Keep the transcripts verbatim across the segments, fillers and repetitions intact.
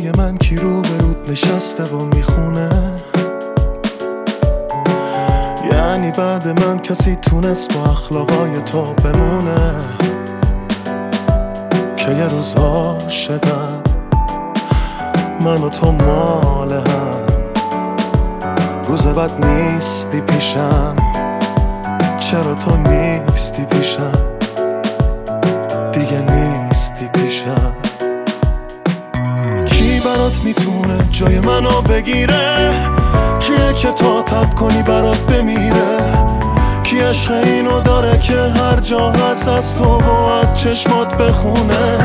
جای من کی رو به رود نشسته و میخونه؟ یعنی بعد من کسی تونست با اخلاقای تو بمونه؟ که یه روز عاشقم من و تو مال هم، روز بعد نیستی پیشم، چرا تو نیستی پیشم، دیگه نیستی پیشم. کی برات میتونه جای منو بگیره؟ کیه که تا تب کنی برات بمیره؟ کی عشق اینو داره که هر جا هست از تو و از چشمات بخونه؟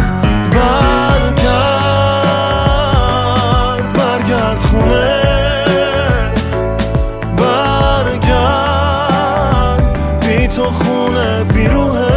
برگرد برگرد خونه، برگرد بی تو خونه بی روحه.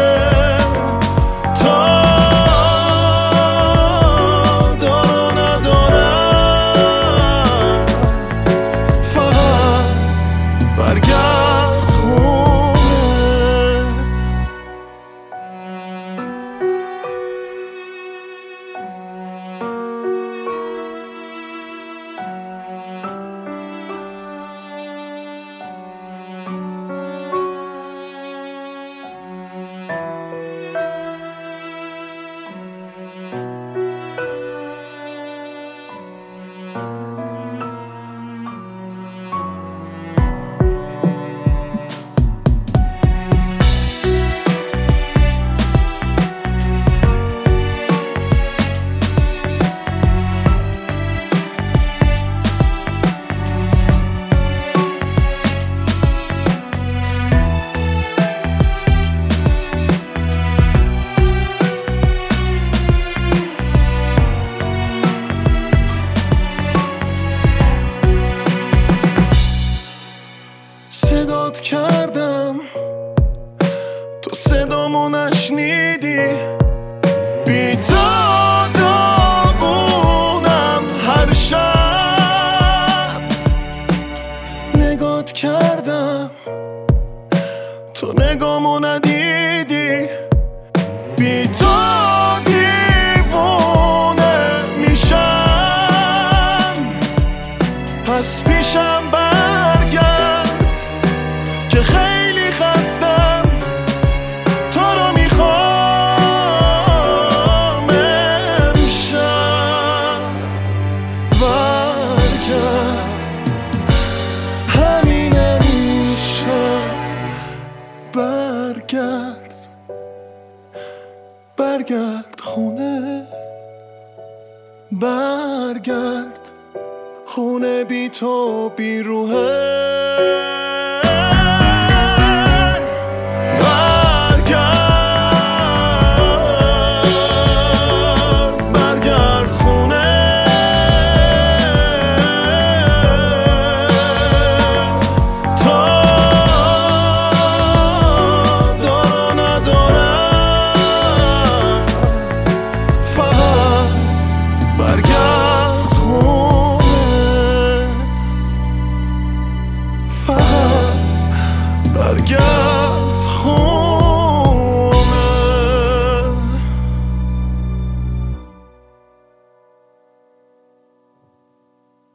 صدات کردم تو صدامو نشنیدی، بی تو داغونم هر شب. نگات کردم تو نگامو ندیدی، بی تو دیوونه میشم. پس پیشم برگرد که خیلی خستم، تو رو میخوام امشب. برگرد همین امشب، برگرد برگرد خونه، برگرد خونه بی تو بی روحه.